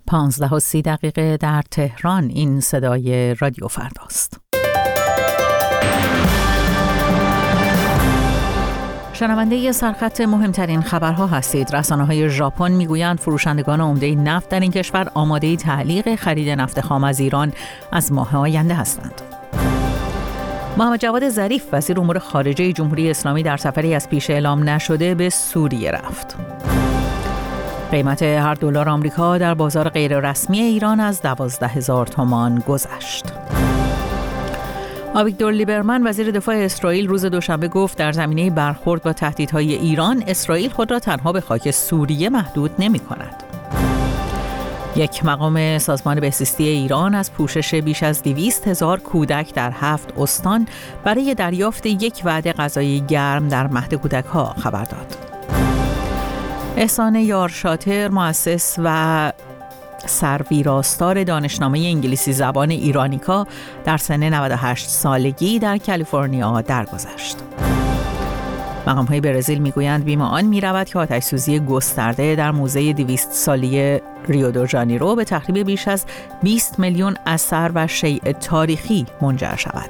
15:30 در تهران. این صدای رادیو فرداست. شنونده سرخط مهمترین خبرها هستید. رسانه‌های ژاپن میگویند فروشندگان عمده نفت در این کشور آماده تعلیق خرید نفت خام از ایران از ماه آینده هستند. محمد جواد ظریف وزیر امور خارجه جمهوری اسلامی در سفری از پیش اعلام نشده به سوریه رفت. قیمت هر دلار آمریکا در بازار غیررسمی ایران از 12,000 تومان گذشت. آویگدور لیبرمن وزیر دفاع اسرائیل روز دوشنبه گفت در زمینه برخورد با تهدیدهای ایران، اسرائیل خود را تنها به خاک سوریه محدود نمی‌کند. یک مقام سازمان بهزیستی ایران از پوشش بیش از 200,000 کودک در 7 استان برای دریافت یک وعده غذایی گرم در مهد کودک‌ها خبر داد. احسان یارشاتر، مؤسس و سرویراستار دانشنامه انگلیسی زبان ایرانیکا، در سن 98 سالگی در کالیفرنیا درگذشت. مقام‌های برزیل میگویند بیم آن می‌رود که آتش‌سوزی گسترده در موزه 200 ساله ریو دو ژانیرو به تخریب بیش از 20 میلیون اثر و شیء تاریخی منجر شود.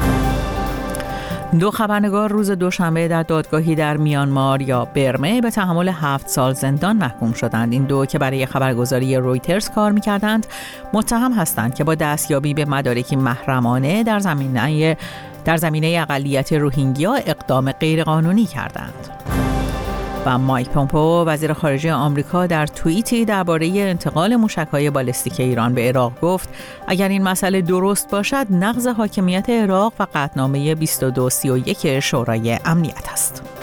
2 خبرنگار روز دوشنبه در دادگاهی در میانمار یا برمه به تحمل 7 سال زندان محکوم شدند. این دو که برای خبرگزاری رویترز کار می‌کردند متهم هستند که با دستیابی به مدارکی محرمانه در زمینه اقلیت روهینگیا اقدام غیرقانونی کردند. و مایک پومپئو وزیر خارجه آمریکا در توییتی درباره انتقال موشک‌های بالستیک ایران به عراق گفت اگر این مسئله درست باشد نقض حاکمیت عراق و قطعنامه 2231 شورای امنیت است.